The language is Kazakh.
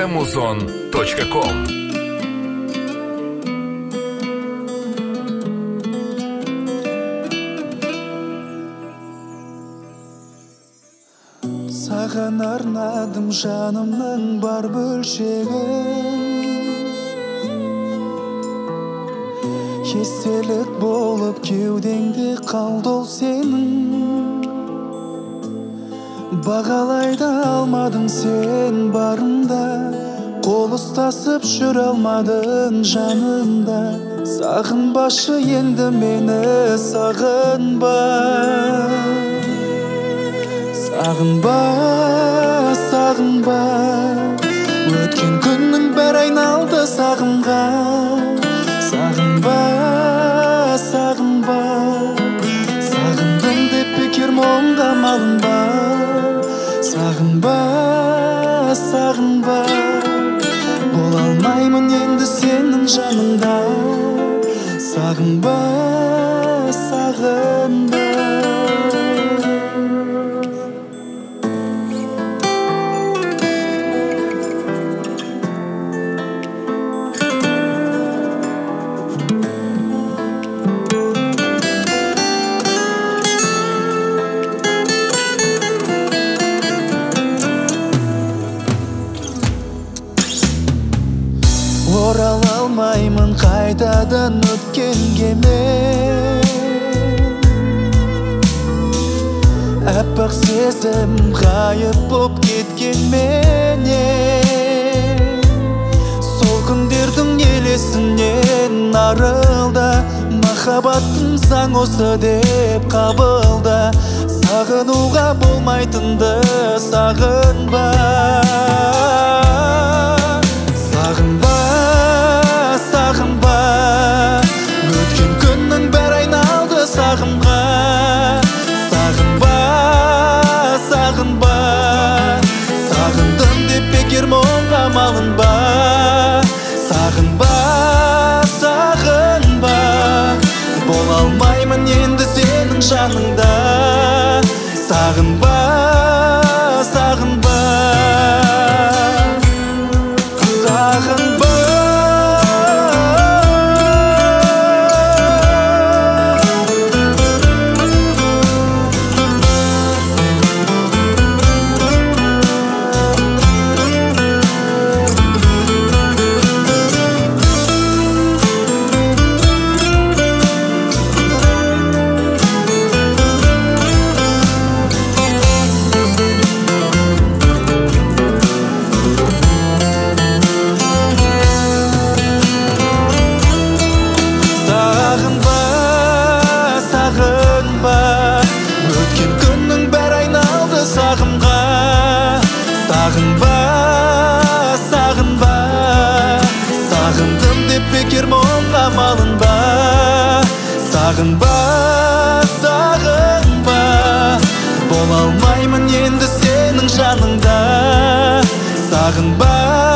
muzon.com. Саған арнадым жанымның бар бөлшегін, естелік болып кеудеңде қалды ол сенің. Бағалай да алмадың сен барында, қол ұстасып жүре алмадың жанымда. Сағынбашы енді мені, сағынба. Сағынба, сағынба, өткен күннің бәрі айналды сағымға. Сағынба, сағынба, сағындым деп бекер мұңға малынба. Сағынба, сағынба, бола алмаймын енді сенің жаныңда. Сағынба, сағынба. Орала алмаймын қайтадан өткенге мен. Әппақ сезім ғайып боп кеткенменен, сол күндердің елесінен арылда. Махаббаттың заң осы деп қабылда. Сағынуға болмайтынды сағынба. Сағынба, сағынба, өткен күннің бәрі айналды сағымға. Сағынба, сағынба, сағындым деп бекер мұңға малынба. Сағынба, сағынба, бола алмаймын енді сенің жаныңда. Сағынба, сағынба, сағынба. Өткен күннің бәрі айналды сағымға. Сағынба, сағынба, сағындым деп бекер мұңға малынба. Сағынба, сағынба, бола алмаймын енді сенің жаныңда. Сағынба.